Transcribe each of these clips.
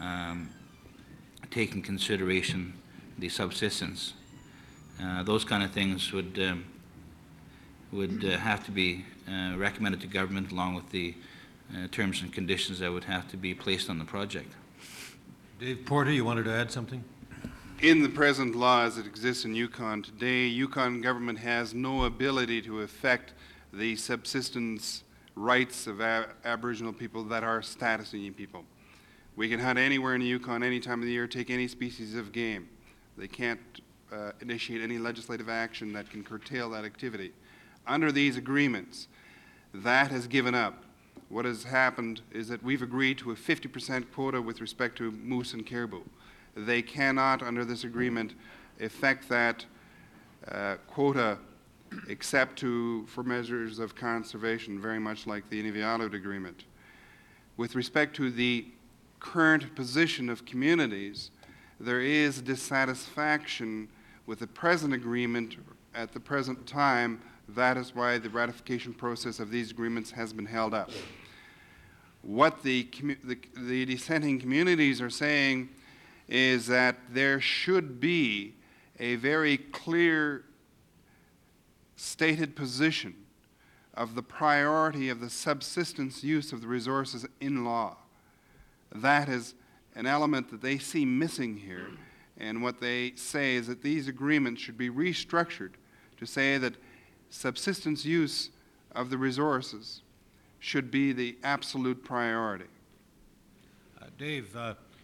take in consideration the subsistence. Those kind of things would have to be recommended to government along with the terms and conditions that would have to be placed on the project. Dave Porter, you wanted to add something? In the present law as it exists in Yukon today, Yukon government has no ability to affect the subsistence rights of Aboriginal people that are status Indian people. We can hunt anywhere in the Yukon any time of the year, take any species of game. They can't initiate any legislative action that can curtail that activity. Under these agreements, that has given up. What has happened is that we've agreed to a 50% quota with respect to moose and caribou. They cannot, under this agreement, effect that quota except for measures of conservation, very much like the Inuvialut agreement. With respect to the current position of communities, there is dissatisfaction with the present agreement at the present time. That is why the ratification process of these agreements has been held up. What the dissenting communities are saying is that there should be a very clear stated position of the priority of the subsistence use of the resources in law. That is an element that they see missing here, and what they say is that these agreements should be restructured to say that subsistence use of the resources should be the absolute priority. Dave,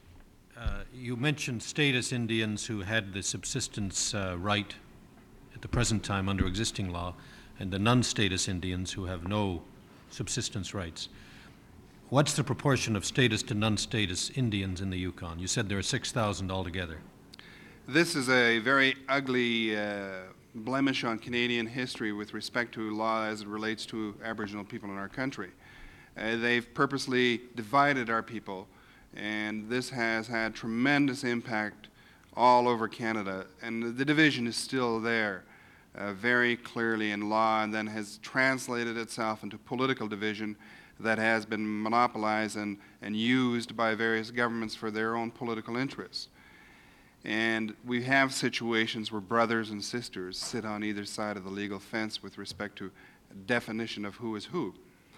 you mentioned status Indians who had the subsistence right at the present time under existing law, and the non-status Indians who have no subsistence rights. What's the proportion of status to non-status Indians in the Yukon? You said there are 6,000 altogether. This is a very ugly blemish on Canadian history with respect to law as it relates to Aboriginal people in our country. They've purposely divided our people, and this has had tremendous impact all over Canada, and the division is still there very clearly in law, and then has translated itself into political division that has been monopolized and used by various governments for their own political interests. And we have situations where brothers and sisters sit on either side of the legal fence with respect to definition of who is who.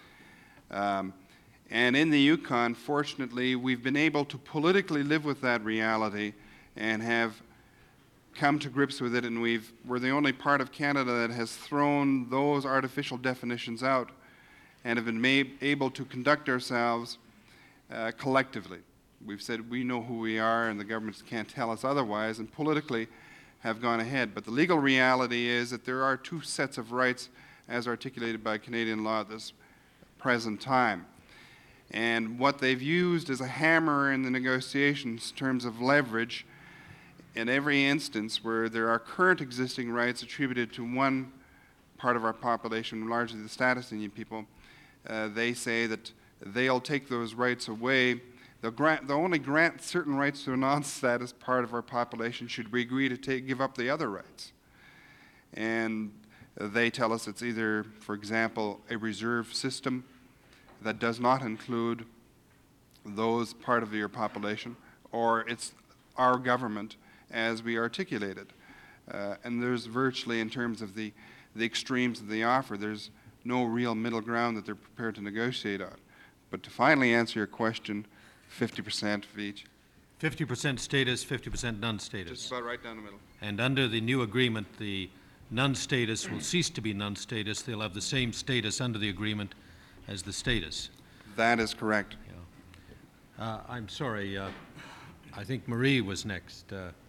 And in the Yukon, fortunately, we've been able to politically live with that reality and have come to grips with it, and we're the only part of Canada that has thrown those artificial definitions out and have been able to conduct ourselves collectively. We've said we know who we are and the governments can't tell us otherwise, and politically have gone ahead. But the legal reality is that there are two sets of rights as articulated by Canadian law at this present time. And what they've used as a hammer in the negotiations in terms of leverage, in every instance where there are current existing rights attributed to one part of our population, largely the status Indian people, they say that they'll take those rights away. They'll only grant certain rights to a non-status part of our population should we agree to give up the other rights. And they tell us it's either, for example, a reserve system that does not include those part of your population, or it's our government as we articulate it. And there's virtually, in terms of the extremes that they offer, there's no real middle ground that they're prepared to negotiate on. But to finally answer your question, 50% of each. 50% status, 50% non-status. Just about right down the middle. And under the new agreement, the non-status will cease to be non-status. They'll have the same status under the agreement as the status. That is correct. Yeah. I'm sorry, I think Marie was next.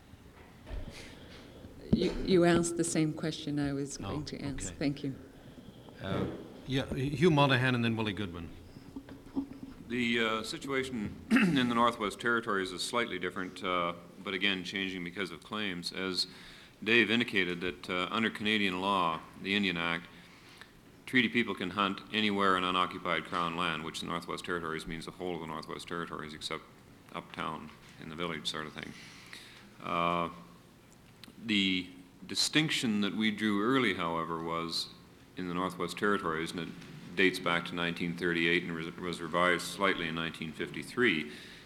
You asked the same question I was going to answer. Okay. Thank you. Yeah, Hugh Monahan and then Willie Goodwin. The situation in the Northwest Territories is slightly different, but again changing because of claims. As Dave indicated, that under Canadian law, the Indian Act, treaty people can hunt anywhere in unoccupied Crown land, which the Northwest Territories means the whole of the Northwest Territories except uptown in the village sort of thing. The distinction that we drew early, however, was in the Northwest Territories, and it dates back to 1938 and was revised slightly in 1953,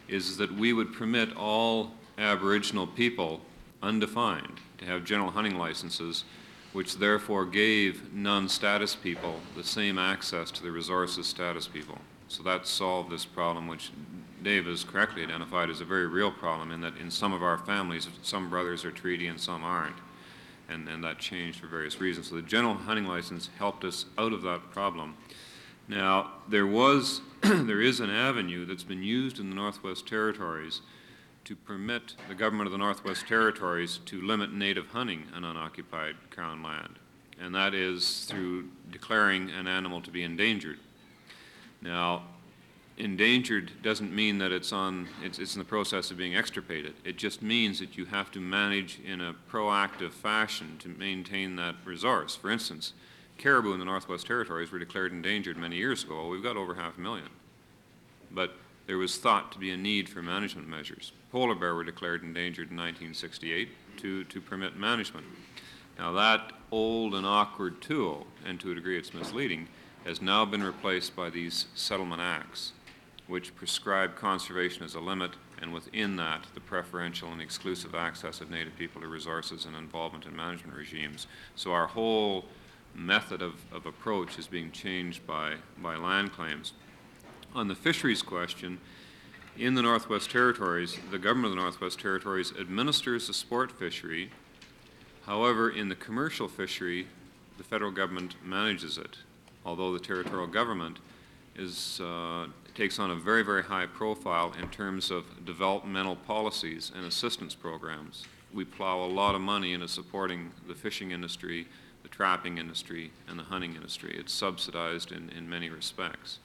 is that we would permit all Aboriginal people, undefined, to have general hunting licenses, which therefore gave non-status people the same access to the resources status people. So that solved this problem, which Dave has correctly identified as a very real problem, in that in some of our families, some brothers are treaty and some aren't. And that changed for various reasons. So the general hunting license helped us out of that problem. Now, there is an avenue that's been used in the Northwest Territories to permit the government of the Northwest Territories to limit native hunting on unoccupied Crown land, and that is through declaring an animal to be endangered. Now, endangered doesn't mean that it's in the process of being extirpated. It just means that you have to manage in a proactive fashion to maintain that resource. For instance, caribou in the Northwest Territories were declared endangered many years ago. Well, we've got over 500,000. But there was thought to be a need for management measures. Polar bear were declared endangered in 1968 to permit management. Now that old and awkward tool, and to a degree it's misleading, has now been replaced by these settlement acts, which prescribe conservation as a limit, and within that, the preferential and exclusive access of Native people to resources and involvement in management regimes. So our whole method of approach is being changed by land claims. On the fisheries question, in the Northwest Territories, the government of the Northwest Territories administers the sport fishery. However, in the commercial fishery, the federal government manages it, although the territorial government takes on a very, very high profile in terms of developmental policies and assistance programs. We plow a lot of money into supporting the fishing industry, the trapping industry, and the hunting industry. It's subsidized in many respects.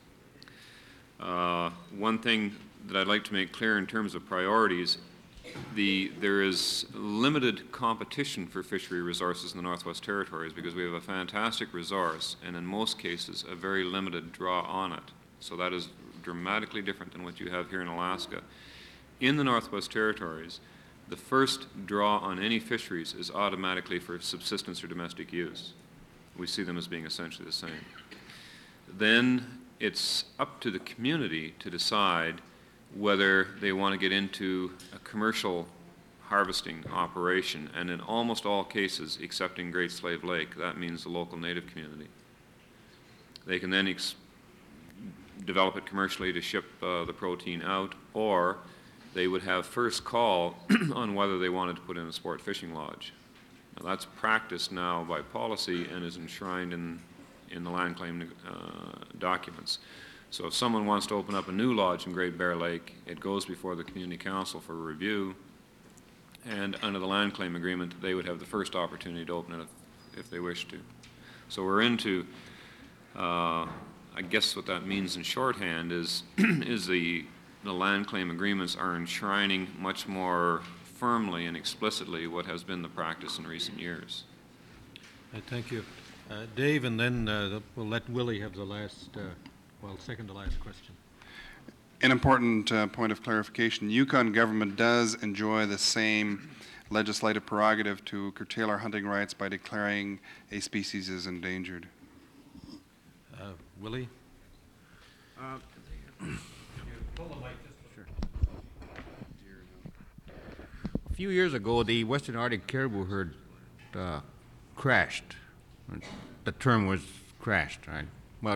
One thing that I'd like to make clear in terms of priorities, there is limited competition for fishery resources in the Northwest Territories because we have a fantastic resource and in most cases a very limited draw on it. So that is dramatically different than what you have here in Alaska. In the Northwest Territories, the first draw on any fisheries is automatically for subsistence or domestic use. We see them as being essentially the same. Then it's up to the community to decide whether they want to get into a commercial harvesting operation, and in almost all cases, except in Great Slave Lake, that means the local Native community. They can then develop it commercially to ship the protein out, or they would have first call on whether they wanted to put in a sport fishing lodge. Now, that's practiced now by policy and is enshrined in the land claim documents. So if someone wants to open up a new lodge in Great Bear Lake, it goes before the community council for review, and under the land claim agreement, they would have the first opportunity to open it if they wish to. So we're into, I guess what that means in shorthand is, the land claim agreements are enshrining much more firmly and explicitly what has been the practice in recent years. Thank you. Dave, and then we'll let Willie have the last, second to last question. An important point of clarification, Yukon government does enjoy the same legislative prerogative to curtail our hunting rights by declaring a species as endangered. Willie? A few years ago, the Western Arctic caribou herd crashed. The term was crashed, right? But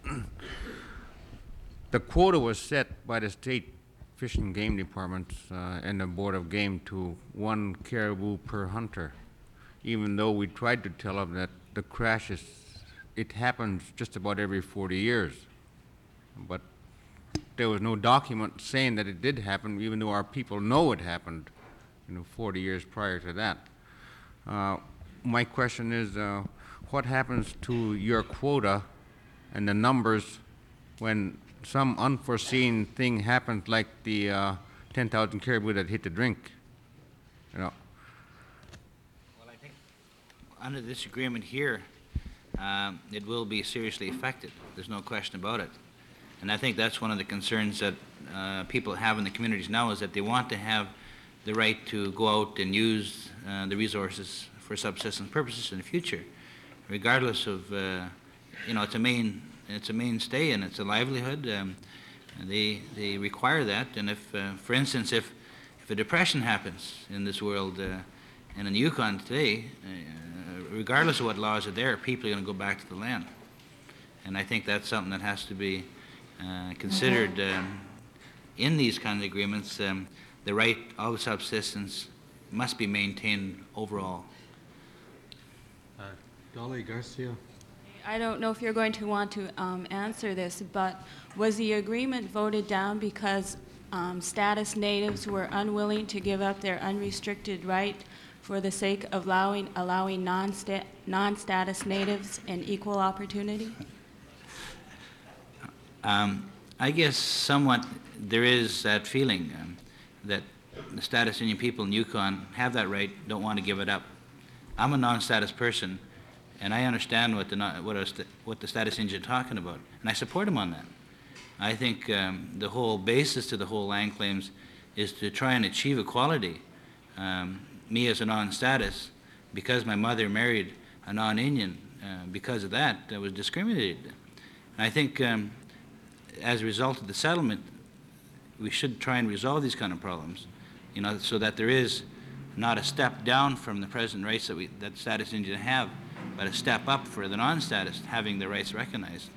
the quota was set by the state Fish and Game Department and the Board of Game to 1 caribou per hunter, even though we tried to tell them that the crashes, it happens just about every 40 years. But there was no document saying that it did happen, even though our people know it happened, 40 years prior to that. My question is, what happens to your quota and the numbers when some unforeseen thing happens, like the 10,000 caribou that hit the drink? Well, I think under this agreement here, it will be seriously affected. There's no question about it. And I think that's one of the concerns that people have in the communities now, is that they want to have the right to go out and use the resources for subsistence purposes in the future, regardless of, it's a mainstay and it's a livelihood. They require that, and if, for instance, if a depression happens in this world, and in the Yukon today, regardless of what laws are there, people are going to go back to the land. And I think that's something that has to be considered in these kinds of agreements. The right of subsistence must be maintained overall. Dolly Garcia? I don't know if you're going to want to answer this, but was the agreement voted down because status natives were unwilling to give up their unrestricted right for the sake of allowing non-status natives an equal opportunity? I guess somewhat there is that feeling that the status Indian people in Yukon have that right, don't want to give it up. I'm a non-status person, and I understand what the status Indians are talking about, and I support them on that. I think the whole basis to the whole land claims is to try and achieve equality. Me as a non-status, because my mother married a non-Indian, because of that, I was discriminated. And I think as a result of the settlement, we should try and resolve these kind of problems, you know, so that there is not a step down from the present rights that status Indians have, but a step up for the non-status having their rights recognized.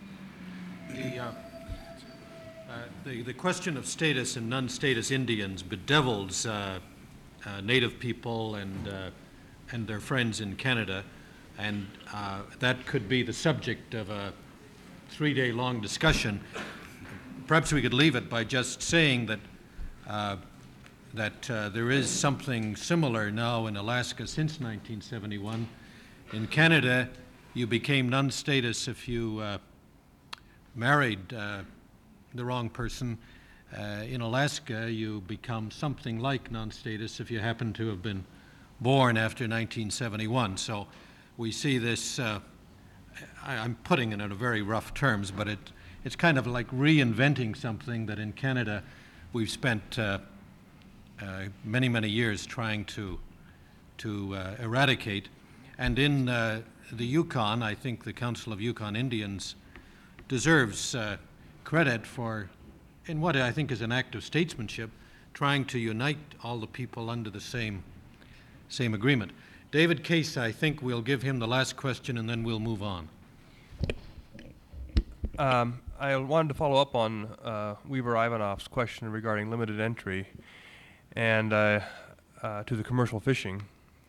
The question of status and non-status Indians bedevils Native people and their friends in Canada, and that could be the subject of a 3-day-long discussion. Perhaps we could leave it by just saying that there is something similar now in Alaska since 1971. In Canada, you became non-status if you married the wrong person. In Alaska, you become something like non-status if you happen to have been born after 1971. So we see this, I'm putting it in very rough terms, but it's kind of like reinventing something that in Canada we've spent many, many years trying to eradicate. And in the Yukon, I think the Council of Yukon Indians deserves credit for, in what I think is an act of statesmanship, trying to unite all the people under the same agreement. David Case, I think we'll give him the last question and then we'll move on. I wanted to follow up on Weaver Ivanov's question regarding limited entry and to the commercial fishing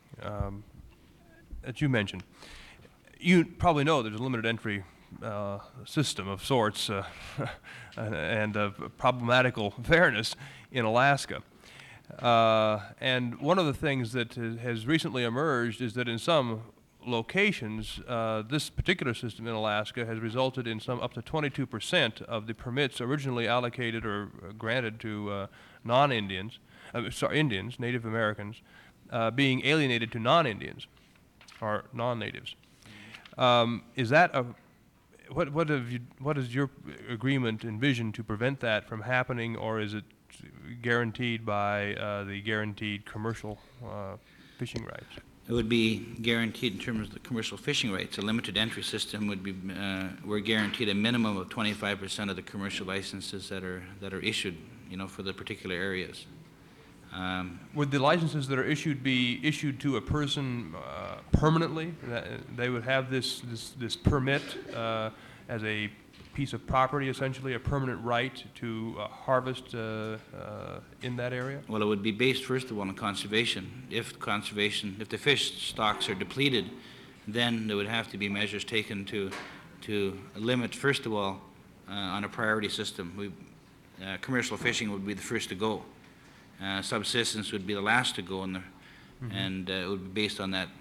that you mentioned. You probably know there's a limited entry system of sorts and of problematical fairness in Alaska. And one of the things that has recently emerged is that in some locations, this particular system in Alaska has resulted in some up to 22% of the permits originally allocated or granted to non-Indians, Indians, Native Americans, being alienated to non-Indians or non-natives. Is that a what does your agreement envision to prevent that from happening, or is it guaranteed by the guaranteed commercial fishing rights? It would be guaranteed in terms of the commercial fishing rights. A limited entry system would be, we're guaranteed a minimum of 25% of the commercial licenses that are issued, you know, for the particular areas. Would the licenses that are issued be issued to a person permanently? That they would have this permit as a piece of property, essentially, a permanent right to harvest in that area? Well, it would be based, first of all, on conservation. If the fish stocks are depleted, then there would have to be measures taken to limit, first of all, on a priority system. Commercial fishing would be the first to go. Subsistence would be the last to go, and it would be based on that.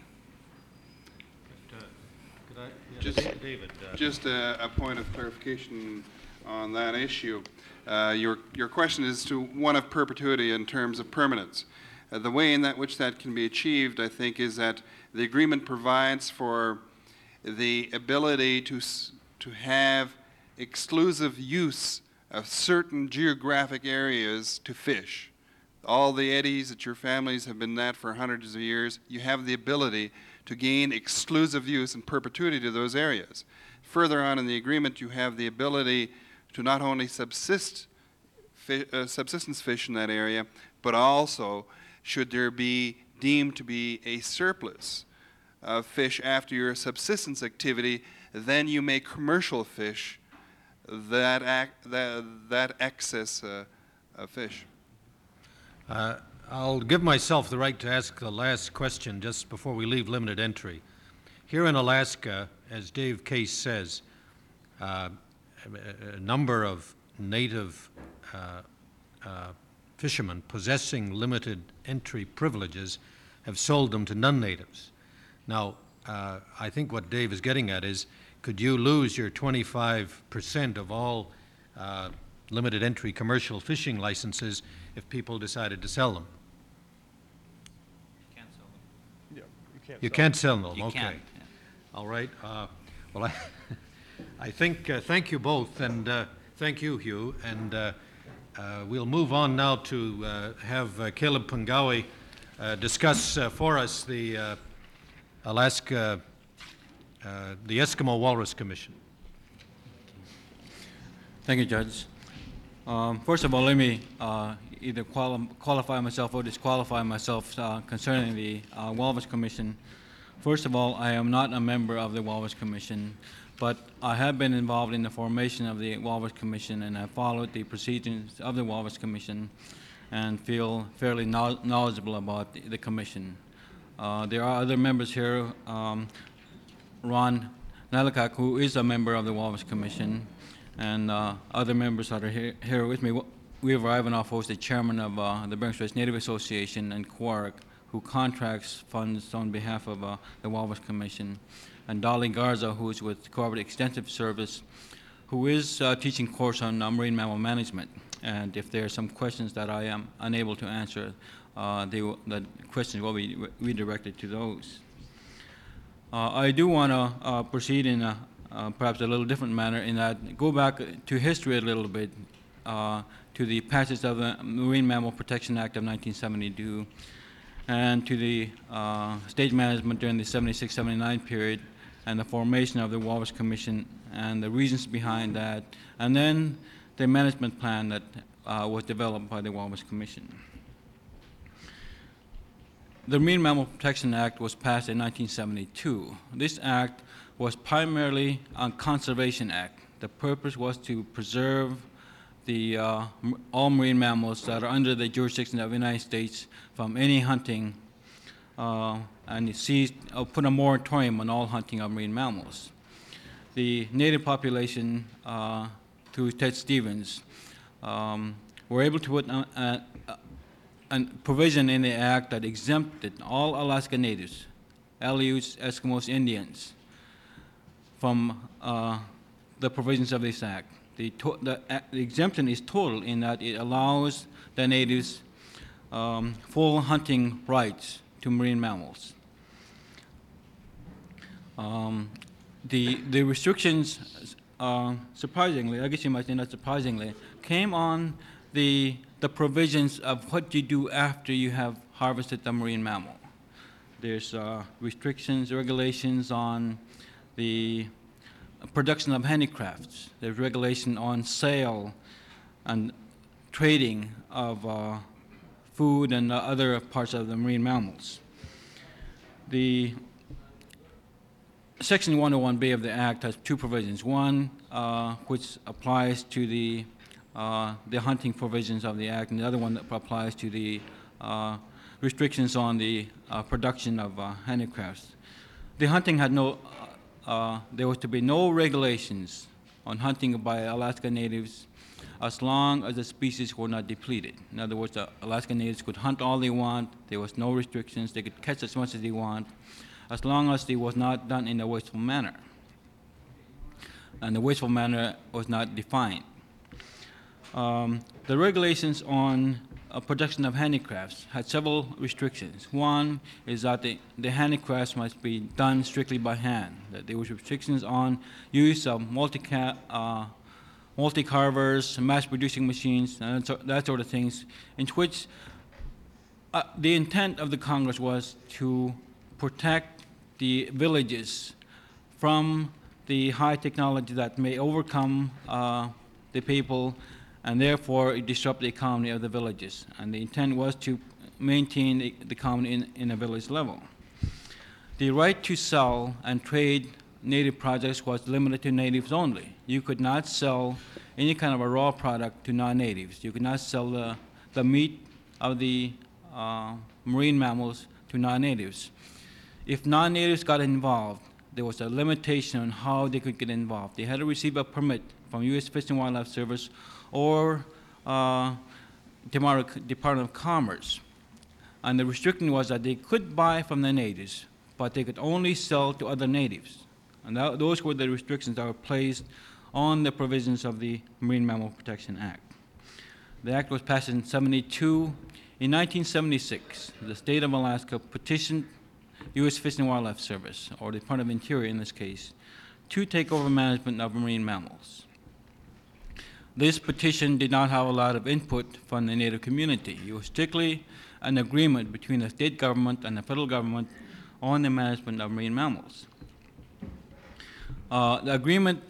Just a point of clarification on that issue. Your question is to one of perpetuity in terms of permanence. The way in which that can be achieved, I think, is that the agreement provides for the ability to have exclusive use of certain geographic areas to fish. All the eddies that your families have been at for hundreds of years, you have the ability to gain exclusive use and perpetuity to those areas. Further on in the agreement, you have the ability to not only subsist subsistence fish in that area, but also should there be deemed to be a surplus of fish after your subsistence activity, then you may commercial fish that excess of fish. I'll give myself the right to ask the last question just before we leave limited entry. Here in Alaska, as Dave Case says, a number of native fishermen possessing limited entry privileges have sold them to non-natives. Now, I think what Dave is getting at is, could you lose your 25% of all limited entry commercial fishing licenses if people decided to sell them? You can't sell them, You okay. can, yeah. All right. Well, I think, thank you both, and thank you, Hugh. And we'll move on now to have Caleb Pungawi discuss for us the Alaska, the Eskimo Walrus Commission. Thank you, Judge. First of all, let me either qualify myself or disqualify myself concerning the Walrus Commission. First of all, I am not a member of the Walrus Commission, but I have been involved in the formation of the Walrus Commission, and I followed the procedures of the Walrus Commission and feel fairly knowledgeable about the Commission. There are other members here, Ron Nalikak, who is a member of the Walrus Commission, and other members that are here with me. Weaver Ivanoff, who is the chairman of the Bering Straits Native Association, and Quark, who contracts funds on behalf of the Walrus Commission, and Dolly Garza, who is with Cooperative Extensive Service, who is teaching course on marine mammal management. And if there are some questions that I am unable to answer, the questions will be redirected to those. I do want to proceed in perhaps a little different manner, in that go back to history a little bit, to the passage of the Marine Mammal Protection Act of 1972, and to the state management during the 76-79 period, and the formation of the Walrus Commission and the reasons behind that, and then the management plan that was developed by the Walrus Commission. The Marine Mammal Protection Act was passed in 1972. This act was primarily a conservation act. The purpose was to preserve the all marine mammals that are under the jurisdiction of the United States from any hunting, and it seized, put a moratorium on all hunting of marine mammals. The native population, through Ted Stevens, were able to put a provision in the act that exempted all Alaska Natives, Aleuts, Eskimos, Indians, from the provisions of this act. The exemption is total in that it allows the natives full hunting rights to marine mammals. The restrictions, surprisingly, I guess you might say not surprisingly, came on the provisions of what you do after you have harvested the marine mammal. There's restrictions, regulations on the production of handicrafts. There's regulation on sale and trading of food and other parts of the marine mammals. The Section 101B of the Act has two provisions. One, which applies to the hunting provisions of the Act, and the other one that applies to the restrictions on the production of handicrafts. The hunting had no, there was to be no regulations on hunting by Alaska Natives as long as the species were not depleted. In other words, the Alaska Natives could hunt all they want, there was no restrictions, they could catch as much as they want, as long as it was not done in a wasteful manner. And the wasteful manner was not defined. The regulations on production of handicrafts had several restrictions. One is that the handicrafts must be done strictly by hand. That there was restrictions on use of multi-carvers, mass-producing machines, and that sort of things, in which the intent of the Congress was to protect the villages from the high technology that may overcome the people and therefore it disrupted the economy of the villages. And the intent was to maintain the economy in a village level. The right to sell and trade native products was limited to natives only. You could not sell any kind of a raw product to non-natives. You could not sell the meat of the marine mammals to non-natives. If non-natives got involved, there was a limitation on how they could get involved. They had to receive a permit from U.S. Fish and Wildlife Service or Department of Commerce. And the restriction was that they could buy from the natives, but they could only sell to other natives. And those were the restrictions that were placed on the provisions of the Marine Mammal Protection Act. The act was passed in '72. In 1976, the state of Alaska petitioned U.S. Fish and Wildlife Service, or the Department of Interior in this case, to take over management of marine mammals. This petition did not have a lot of input from the Native community. It was strictly an agreement between the state government and the federal government on the management of marine mammals. The agreement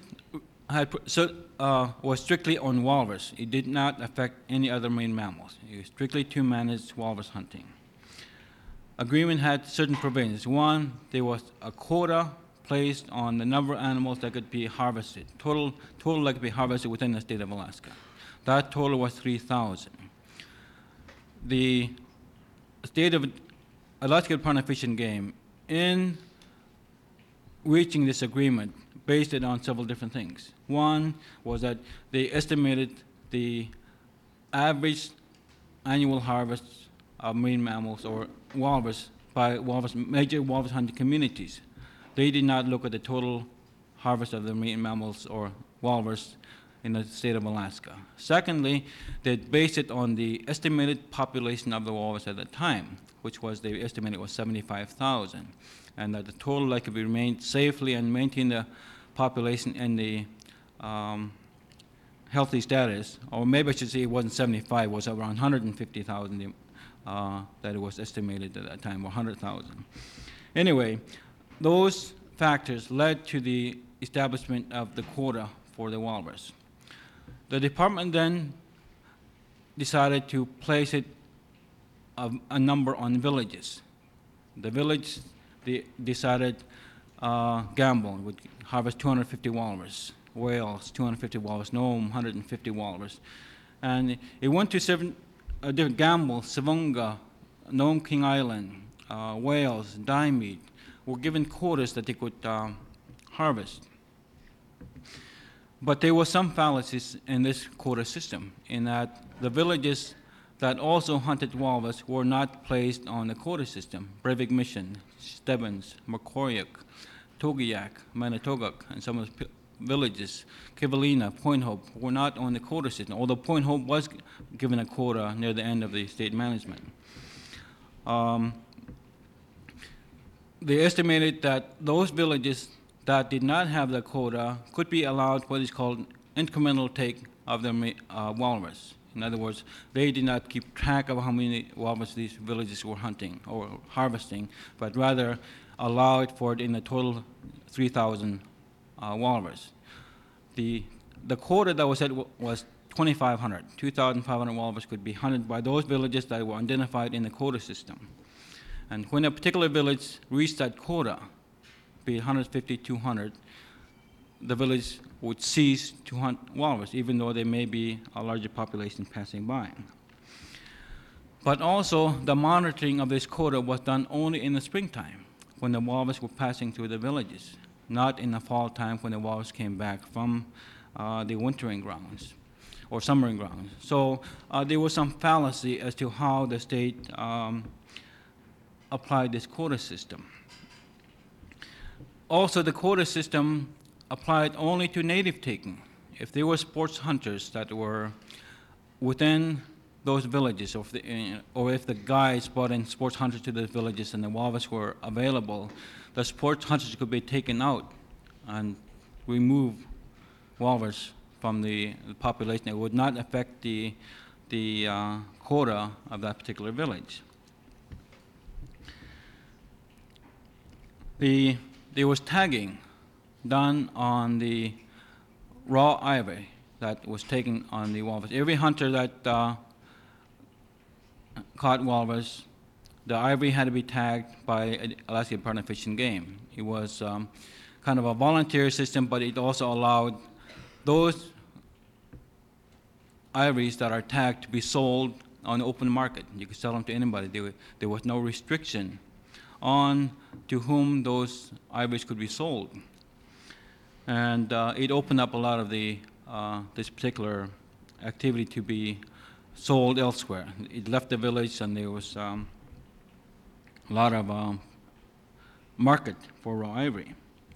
was strictly on walrus. It did not affect any other marine mammals. It was strictly to manage walrus hunting. Agreement had certain provisions. One, there was a quota placed on the number of animals that could be harvested, total that could be harvested within the state of Alaska. That total was 3,000. The state of Alaska Department of Fish and Game, in reaching this agreement, based it on several different things. One was that they estimated the average annual harvest of marine mammals or walrus by major walrus hunting communities. They did not look at the total harvest of the marine mammals or walrus in the state of Alaska. Secondly, they based it on the estimated population of the walrus at the time, which was, they estimated was 75,000, and that the total that could be remained safely and maintain the population in the healthy status, or maybe I should say it wasn't 75, it was around 150,000 that it was estimated at that time, or 100,000. Anyway, those factors led to the establishment of the quota for the walrus. The department then decided to place it a number on villages. The village decided Gamble would harvest 250 walrus, Wales 250 walrus, Nome 150 walrus, and it went to different Gamble, Savunga, Nome King Island, Wales, Diomede were given quotas that they could harvest. But there were some fallacies in this quota system, in that the villages that also hunted walrus were not placed on the quota system. Breivik Mission, Stebbins, Mercoriac, Togiak, Manitoguk, and some of the villages, Kivalina, Point Hope, were not on the quota system, although Point Hope was given a quota near the end of the state management. They estimated that those villages that did not have the quota could be allowed what is called incremental take of the walrus. In other words, they did not keep track of how many walrus these villages were hunting or harvesting, but rather allowed for it in the total 3,000 walrus. The quota that was set was 2,500. 2,500 walrus could be hunted by those villages that were identified in the quota system. And when a particular village reached that quota, be it 150, 200, the village would cease to hunt walrus, even though there may be a larger population passing by. But also, the monitoring of this quota was done only in the springtime, when the walrus were passing through the villages, not in the fall time when the walrus came back from the wintering grounds or summering grounds. So there was some fallacy as to how the state applied this quota system. Also, the quota system applied only to native taking. If there were sports hunters that were within those villages, or if the guides brought in sports hunters to the villages and the walrus were available, the sports hunters could be taken out and remove walrus from the population. It would not affect the quota of that particular village. There was tagging done on the raw ivory. that was taken on the walrus. Every hunter that caught walrus, the ivory had to be tagged by Alaska Department of Fish and Game. It was kind of a volunteer system, but it also allowed those ivories that are tagged to be sold on the open market. You could sell them to anybody. There was no restriction on to whom those ivories could be sold. And it opened up a lot of the this particular activity to be sold elsewhere. It left the village, and there was a lot of market for raw ivory.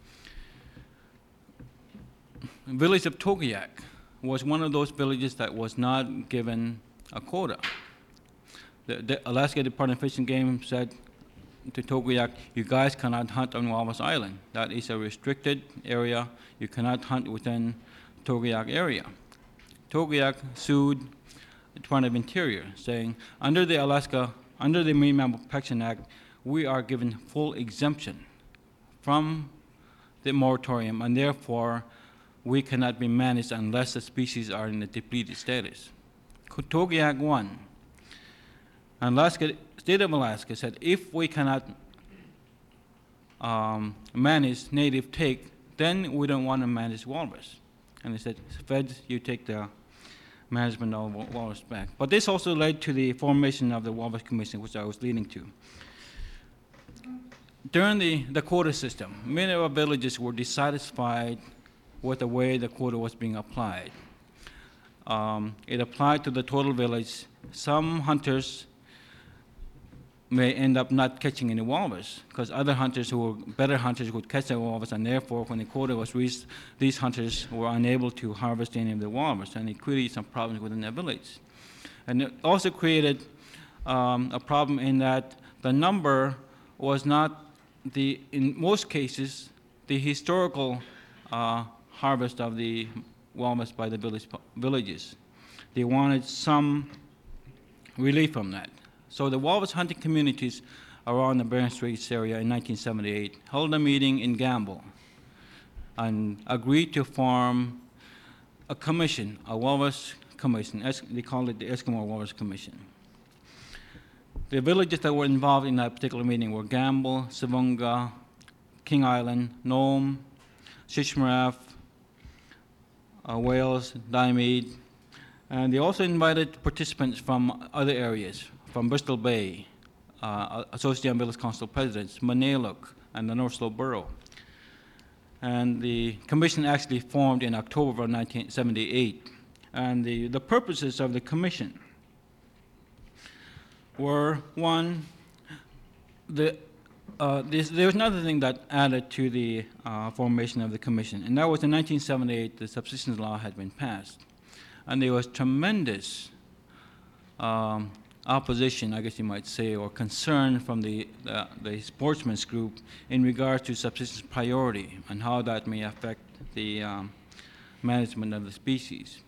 The village of Togiak was one of those villages that was not given a quota. The Alaska Department of Fish and Game said to Togiak, you guys cannot hunt on Walrus Island. That is a restricted area. You cannot hunt within Togiak area. Togiak sued the Department of Interior, saying, under the Marine Mammal Protection Act, we are given full exemption from the moratorium, and therefore we cannot be managed unless the species are in a depleted status. Togiak won. And state of Alaska said, if we cannot manage native take, then we don't want to manage walrus. And they said, feds, you take the management of walrus back. But this also led to the formation of the Walrus Commission, which I was leading to. During the quota system, many of our villages were dissatisfied with the way the quota was being applied. It applied to the total village. Some hunters may end up not catching any walrus, because other hunters who were better hunters would catch the walrus, and therefore, when the quota was reached, these hunters were unable to harvest any of the walrus, and it created some problems within their village. And it also created a problem in that the number was not in most cases, the historical harvest of the walrus by the villages. They wanted some relief from that. So the walrus hunting communities around the Bering Straits area in 1978 held a meeting in Gamble and agreed to form a commission, a walrus commission. They called it the Eskimo Walrus Commission. The villages that were involved in that particular meeting were Gamble, Savunga, King Island, Nome, Shishmaref, Wales, Diomede, and they also invited participants from other areas, from Bristol Bay, Association of Village Council Presidents, Manaluk, and the North Slope Borough. And the commission actually formed in October of 1978. And the purposes of the commission were, one, there was another thing that added to the formation of the commission, and that was in 1978 the subsistence law had been passed. And there was tremendous opposition, I guess you might say, or concern from the sportsmen's group in regards to subsistence priority and how that may affect the management of the species.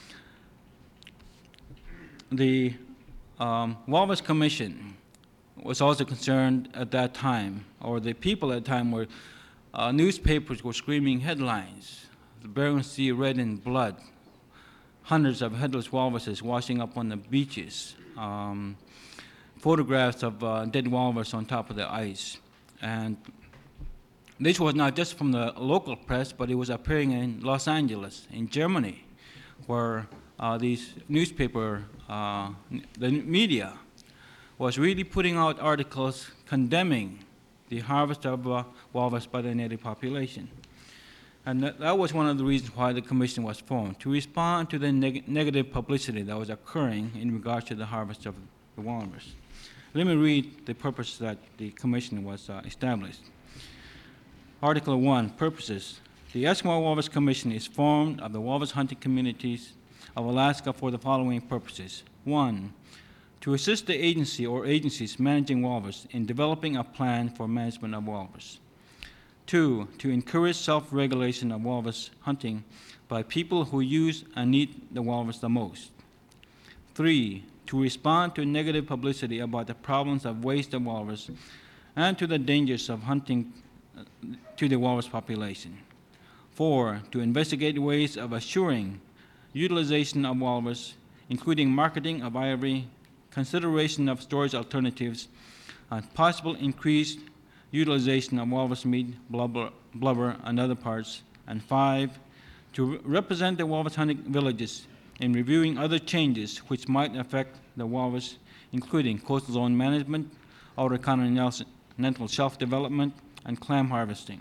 The Walrus Commission was also concerned at that time, or the people at the time were, newspapers were screaming headlines, the Bering Sea red in blood, hundreds of headless walruses washing up on the beaches, photographs of dead walrus on top of the ice. And this was not just from the local press, but it was appearing in Los Angeles, in Germany, where these newspaper, the media, was really putting out articles condemning the harvest of walrus by the native population. And that was one of the reasons why the commission was formed, to respond to the negative publicity that was occurring in regards to the harvest of the walrus. Let me read the purpose that the commission was established. Article 1, purposes. The Eskimo Walrus Commission is formed of the walrus hunting communities of Alaska for the following purposes. 1, to assist the agency or agencies managing walrus in developing a plan for management of walrus. 2, to encourage self-regulation of walrus hunting by people who use and need the walrus the most. 3, to respond to negative publicity about the problems of waste of walrus and to the dangers of hunting to the walrus population. 4, to investigate ways of assuring utilization of walrus, including marketing of ivory, consideration of storage alternatives, and possible increased utilization of walrus meat, blubber, and other parts. And 5, to represent the walrus hunting villages in reviewing other changes which might affect the walrus, including coastal zone management, outer continental shelf development, and clam harvesting.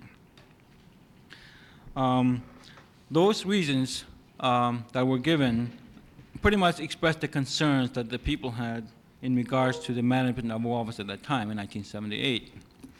Those reasons that were given pretty much expressed the concerns that the people had in regards to the management of walrus at that time in 1978.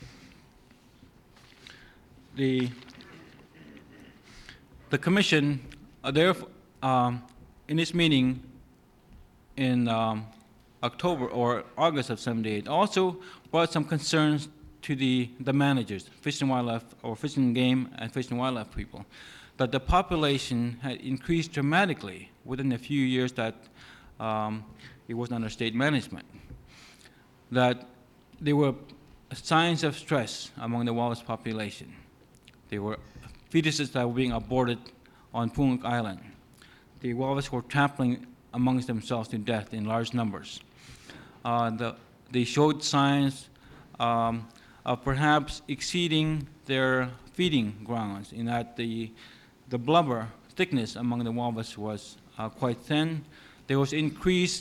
The commission, therefore, in its meeting in October or August of '78, also brought some concerns to the managers, Fish and Wildlife, or Fish and Game and Fish and Wildlife people, that the population had increased dramatically within a few years that it was under state management, that there were signs of stress among the walrus population. There were fetuses that were being aborted on Punguk Island. The walrus were trampling amongst themselves to death in large numbers. They showed signs of perhaps exceeding their feeding grounds, in that the blubber thickness among the walrus was quite thin. There was increased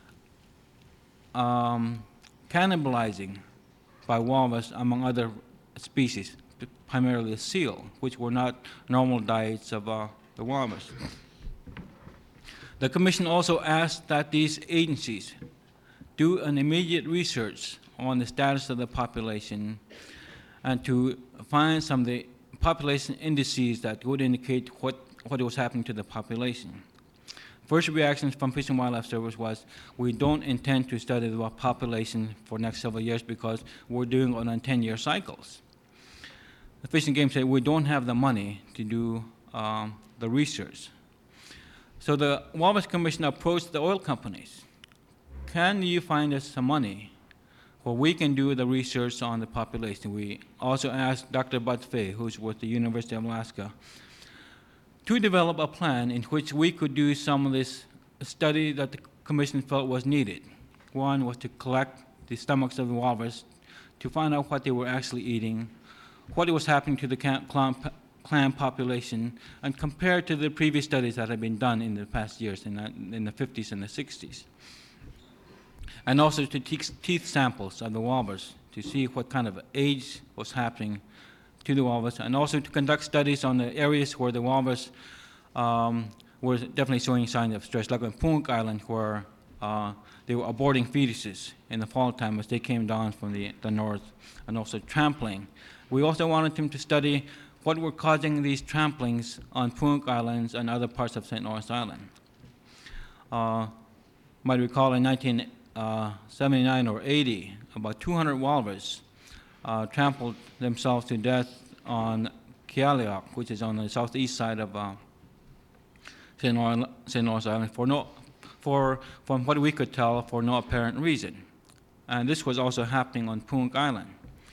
cannibalizing by walrus among other species, primarily the seal, which were not normal diets of the walrus. The commission also asked that these agencies do an immediate research on the status of the population and to find some of the population indices that would indicate what was happening to the population. First reactions from Fish and Wildlife Service was, we don't intend to study the population for the next several years because we're doing it on 10-year cycles. The Fish and Game said, we don't have the money to do the research. So the Walrus Commission approached the oil companies. Can you find us some money where we can do the research on the population? We also asked Dr. Bud Fay, who's with the University of Alaska, to develop a plan in which we could do some of this study that the commission felt was needed. One was to collect the stomachs of the walrus to find out what they were actually eating, what was happening to the clam population, and compare to the previous studies that had been done in the past years, in the 50s and the 60s. And also to teeth samples of the walrus to see what kind of age was happening to the walrus, and also to conduct studies on the areas where the walrus were definitely showing signs of stress, like on Punguk Island, where they were aborting fetuses in the fall time as they came down from the north, and also trampling. We also wanted them to study what were causing these tramplings on Punguk Islands and other parts of St. Lawrence Island. Might recall in 1979 or 80, about 200 walrus trampled themselves to death on Kealiak, which is on the southeast side of St. Lawrence Island, from what we could tell, for no apparent reason. And this was also happening on Punguk Island.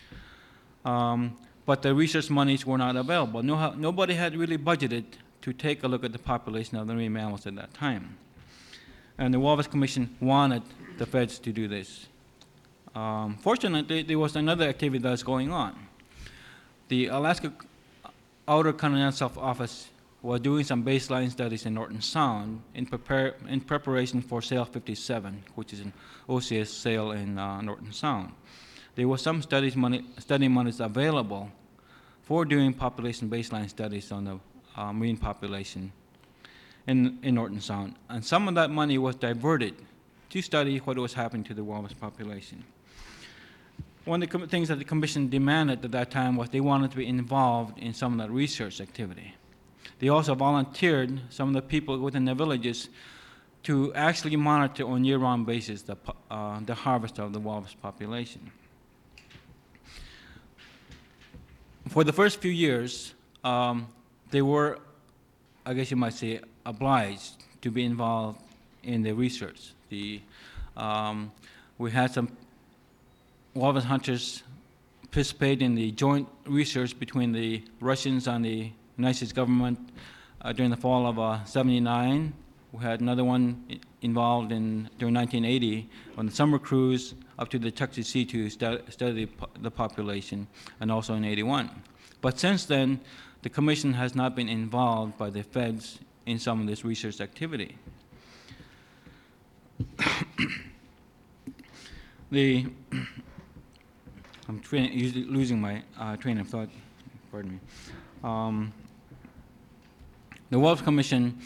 But the research monies were not available. Nobody had really budgeted to take a look at the population of the marine mammals at that time. And the Walrus Commission wanted the feds to do this. Fortunately, there was another activity that was going on. The Alaska Outer Continental Shelf Office was doing some baseline studies in Norton Sound in preparation for Sail 57, which is an OCS sail in Norton Sound. There was some study monies available for doing population baseline studies on the marine population in Norton Sound. And some of that money was diverted to study what was happening to the walrus population. One of the things that the commission demanded at that time was they wanted to be involved in some of that research activity. They also volunteered some of the people within the villages to actually monitor on a year-round basis the harvest of the walrus population. For the first few years, they were, I guess you might say, obliged to be involved in the research. We had some walrus hunters participate in the joint research between the Russians and the United States government during the fall of '79, We had another one involved during 1980 on the summer cruise up to the Tuxedo Sea to study the population, and also in 81. But since then, the Commission has not been involved by the feds in some of this research activity. I'm losing my train of thought, pardon me. The Walvis Commission,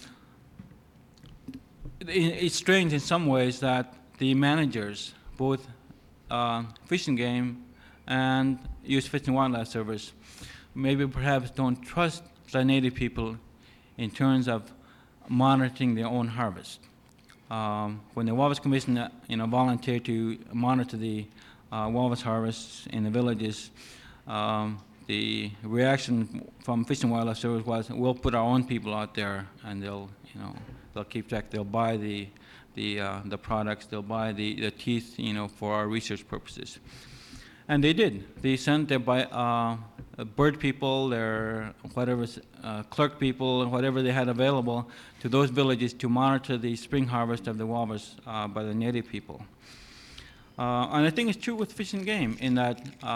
it's strange in some ways that the managers, both Fish and Game and U.S. Fish and Wildlife Service, maybe perhaps don't trust the Native people in terms of monitoring their own harvest. When the Walvis Commission, volunteered to monitor the walvis harvests in the villages, the reaction from Fish and Wildlife Service was, "We'll put our own people out there, and they'll keep track. They'll buy the products. They'll buy the teeth, for our research purposes." And they did. They sent their bird people, their clerk people, and whatever they had available to those villages to monitor the spring harvest of the walrus by the Native people. And I think it's true with Fish and Game in that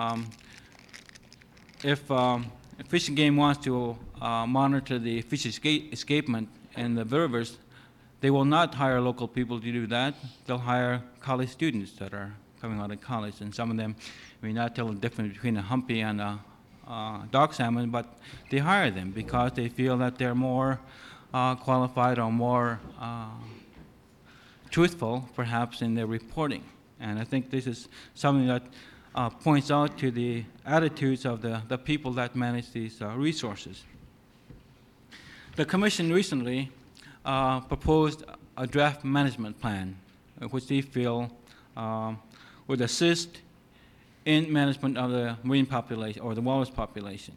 if Fish and Game wants to monitor the fish escapement in the rivers, they will not hire local people to do that. They'll hire college students that are coming out of college, and some of them may not tell the difference between a humpy and a dock salmon, but they hire them because they feel that they're more qualified or more truthful, perhaps, in their reporting. And I think this is something that points out to the attitudes of the people that manage these resources. The Commission recently proposed a draft management plan, which they feel would assist in management of the marine population or the walrus population.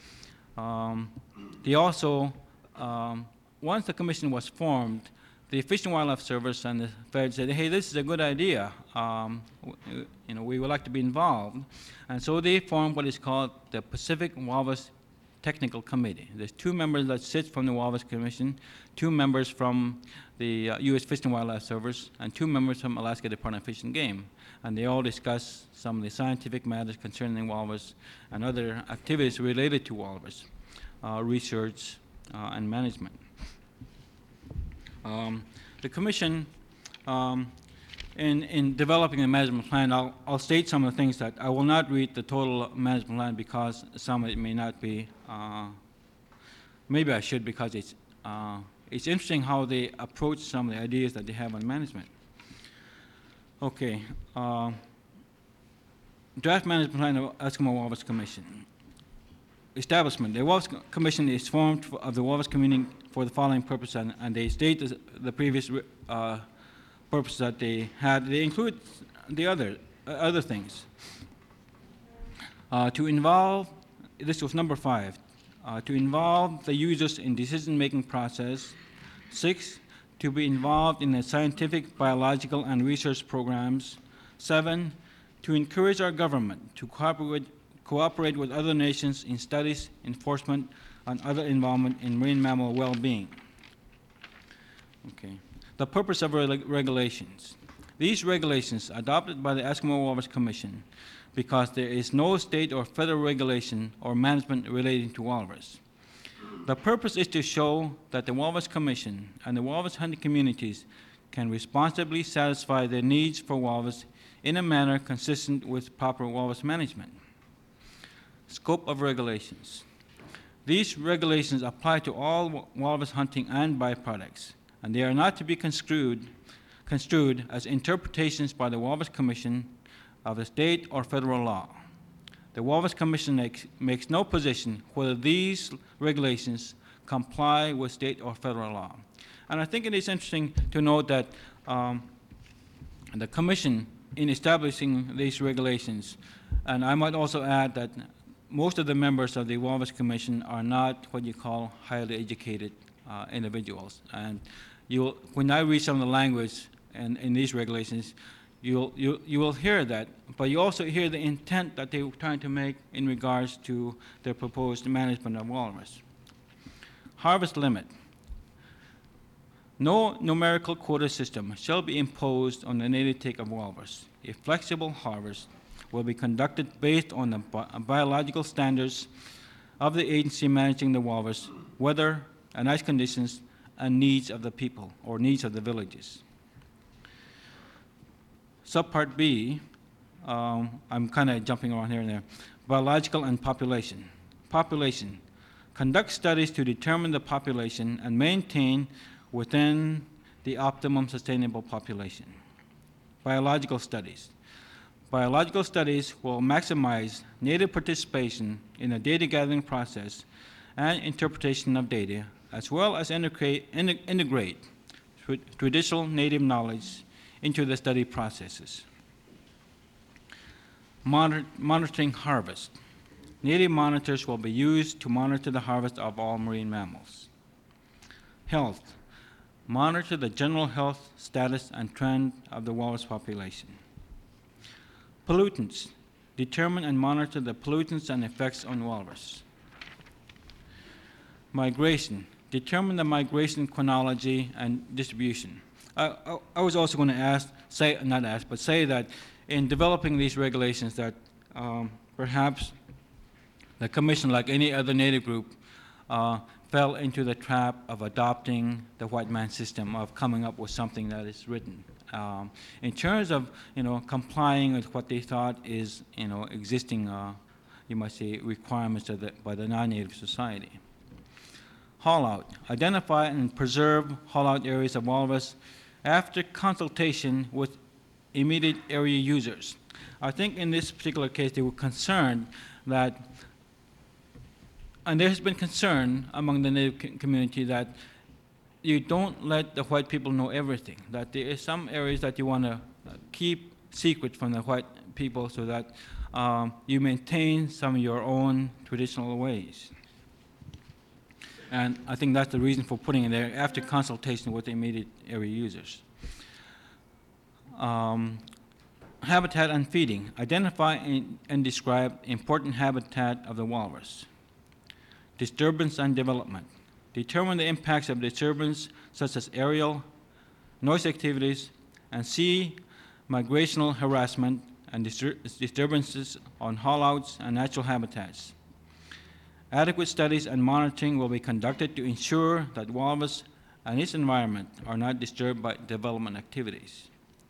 They also, once the Commission was formed, the Fish and Wildlife Service and the Fed said, "Hey, this is a good idea. We would like to be involved," and so they formed what is called the Pacific Walrus Technical Committee. There's 2 members that sit from the Walrus Commission, 2 members from the U.S. Fish and Wildlife Service, and 2 members from Alaska Department of Fish and Game. And they all discuss some of the scientific matters concerning walrus and other activities related to walrus, research and management. The Commission, in developing a management plan, I'll state some of the things that I will not read the total management plan because some of it may not be, maybe I should because it's interesting how they approach some of the ideas that they have on management. Okay, draft management plan of Eskimo Walrus Commission. Establishment. The Walrus Commission is formed of the walrus community for the following purpose, and they state the previous purpose that they had. They include the other things. To involve, this was number 5, to involve the users in decision-making process. 6, to be involved in the scientific, biological, and research programs. 7, to encourage our government to cooperate with other nations in studies, enforcement, and other involvement in marine mammal well-being. Okay. The purpose of regulations. These regulations adopted by the Eskimo Walrus Commission because there is no state or federal regulation or management relating to walrus. The purpose is to show that the Walrus Commission and the walrus hunting communities can responsibly satisfy their needs for walrus in a manner consistent with proper walrus management. Scope of regulations. These regulations apply to all walrus hunting and byproducts, and they are not to be construed as interpretations by the Walrus Commission of the state or federal law. The Walrus Commission makes no position whether these regulations comply with state or federal law. And I think it is interesting to note that the Commission, in establishing these regulations, and I might also add that most of the members of the Walrus Commission are not what you call highly educated individuals. And when I read some of the language in these regulations, you will hear that, but you also hear the intent that they're trying to make in regards to their proposed management of walrus. Harvest limit. No numerical quota system shall be imposed on the native take of walrus. A flexible harvest will be conducted based on the biological standards of the agency managing the walrus, weather and ice conditions, and needs of the people or needs of the villages. Subpart B, I'm kind of jumping around here and there. Biological and population. Population. Conduct studies to determine the population and maintain within the optimum sustainable population. Biological studies. Biological studies will maximize native participation in the data gathering process and interpretation of data, as well as integrate traditional native knowledge into the study processes. Monitoring harvest. Native monitors will be used to monitor the harvest of all marine mammals. Health. Monitor the general health status and trend of the walrus population. Pollutants. Determine and monitor the pollutants and effects on walrus. Migration. Determine the migration chronology and distribution. I was also going to say that in developing these regulations that perhaps the Commission, like any other Native group, fell into the trap of adopting the white man system of coming up with something that is written. In terms of complying with what they thought is existing, you might say, requirements by the non-Native society. Haul out. Identify and preserve haul out areas of walrus after consultation with immediate area users. I think in this particular case they were concerned that, and there has been concern among the Native community that you don't let the white people know everything, that there are some areas that you want to keep secret from the white people so that you maintain some of your own traditional ways. And I think that's the reason for putting it there after consultation with the immediate area users. Habitat and feeding. Identify and describe important habitat of the walrus. Disturbance and development. Determine the impacts of disturbance such as aerial, noise activities, and sea migrational harassment and disturbances on haulouts and natural habitats. Adequate studies and monitoring will be conducted to ensure that walrus and its environment are not disturbed by development activities.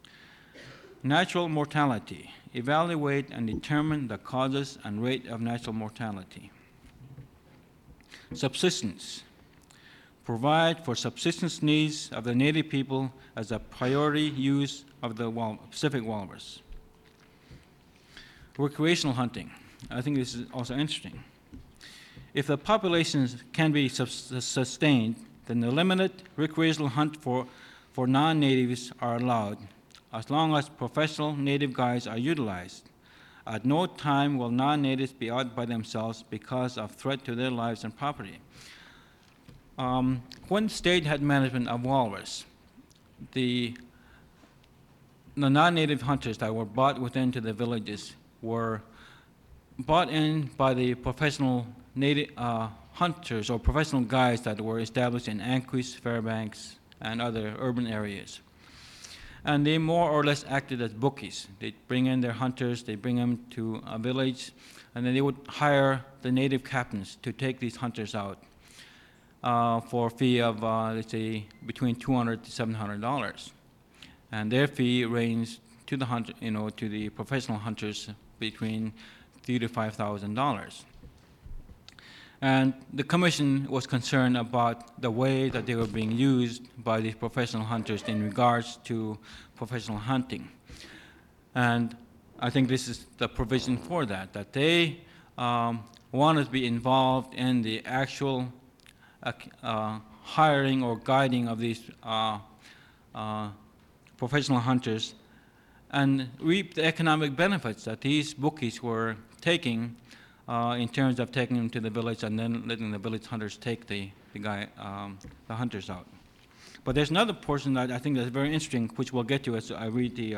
Natural mortality. Evaluate and determine the causes and rate of natural mortality. Subsistence. Provide for subsistence needs of the native people as a priority use of the Pacific walrus. Recreational hunting. I think this is also interesting. If the populations can be sustained, then the limited recreational hunt for non-natives are allowed, as long as professional native guides are utilized. At no time will non-natives be out by themselves because of threat to their lives and property. When the state had management of walrus, the non-native hunters that were brought within the villages were brought in by the professional native hunters or professional guides that were established in Anquis, Fairbanks, and other urban areas. And they more or less acted as bookies. They'd bring in their hunters, they bring them to a village, and then they would hire the native captains to take these hunters out for a fee of, let's say, between $200 to $700. And their fee ranged to the hunter, to the professional hunters between $3,000 to $5,000. And the commission was concerned about the way that they were being used by these professional hunters in regards to professional hunting. And I think this is the provision for that they wanted to be involved in the actual hiring or guiding of these professional hunters and reap the economic benefits that these bookies were taking in terms of taking them to the village and then letting the village hunters take the hunters out. But there's another portion that I think that's very interesting, which we'll get to as I read the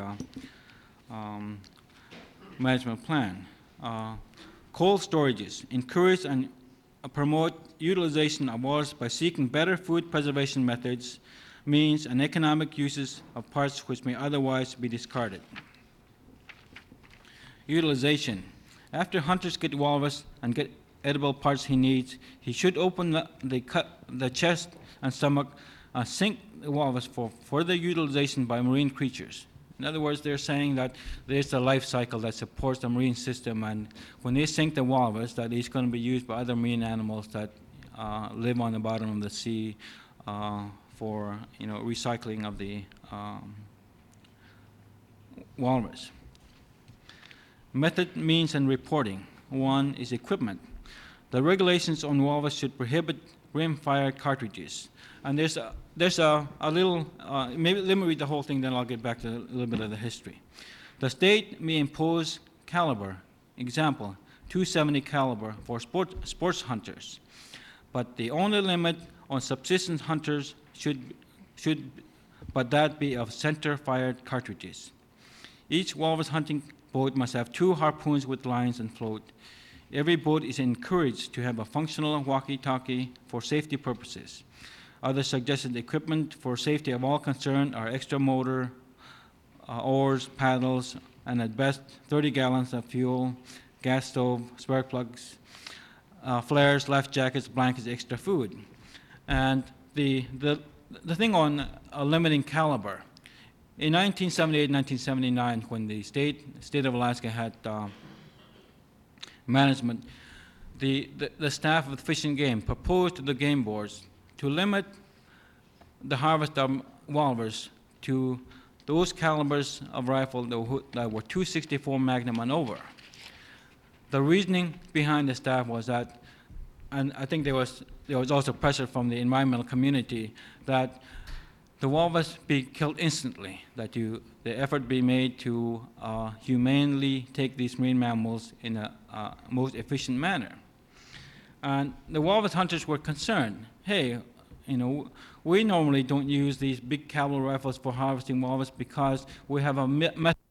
management plan. Cold storages. Encourage and promote utilization of walrus by seeking better food preservation methods, means and economic uses of parts which may otherwise be discarded. Utilization. After hunters get walrus and get edible parts he needs, he should open the chest and stomach, sink the walrus for further utilization by marine creatures. In other words, they're saying that there's a life cycle that supports the marine system, and when they sink the walrus, that is going to be used by other marine animals that live on the bottom of the sea for recycling of the walrus. Method, means, and reporting. One is equipment. The regulations on walrus should prohibit rim-fired cartridges. And there's a little, maybe let me read the whole thing, then I'll get back to a little bit of the history. The state may impose caliber, example, .270 caliber for sports hunters, but the only limit on subsistence hunters should but that be of center-fired cartridges. Each walrus hunting boat must have 2 harpoons with lines and float. Every boat is encouraged to have a functional walkie-talkie for safety purposes. Other suggested equipment for safety of all concerned are extra motor, oars, paddles, and at best 30 gallons of fuel, gas stove, spark plugs, flares, life jackets, blankets, extra food. And the thing on limiting caliber, in 1978, 1979, when the state of Alaska had management, the staff of the Fish and Game proposed to the game boards to limit the harvest of walrus to those calibers of rifle that were .264 Magnum and over. The reasoning behind the staff was that, and I think there was also pressure from the environmental community, that the walrus be killed instantly, that the effort be made to humanely take these marine mammals in a most efficient manner. And the walrus hunters were concerned, hey, we normally don't use these big caliber rifles for harvesting walrus because we have a method